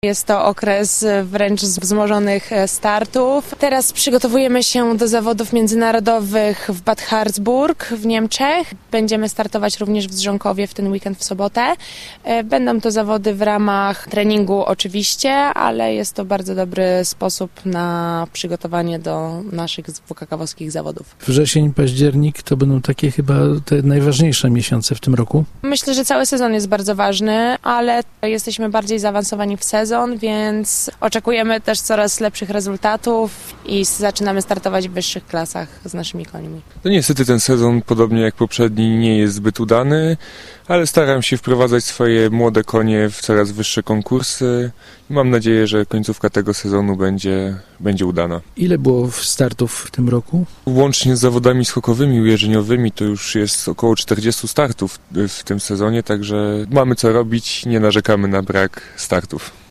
Jest to okres wręcz wzmożonych startów. Teraz przygotowujemy się do zawodów międzynarodowych w Bad Harzburg w Niemczech. Będziemy startować również w Drzonkowie w ten weekend w sobotę. Będą to zawody w ramach treningu oczywiście, ale jest to bardzo dobry sposób na przygotowanie do naszych WKK-owskich zawodów. Wrzesień, październik to będą takie chyba te najważniejsze miesiące w tym roku. Myślę, że cały sezon jest bardzo ważny, ale jesteśmy bardziej zaawansowani w sezon, więc oczekujemy też coraz lepszych rezultatów i zaczynamy startować w wyższych klasach z naszymi końmi. No niestety ten sezon, podobnie jak poprzedni, nie jest zbyt udany, ale staram się wprowadzać swoje młode konie w coraz wyższe konkursy i mam nadzieję, że końcówka tego sezonu będzie udana. Ile było startów w tym roku? Łącznie z zawodami skokowymi, ujerzeniowymi to już jest około 40 startów w tym sezonie, także mamy co robić, nie narzekamy na brak startów.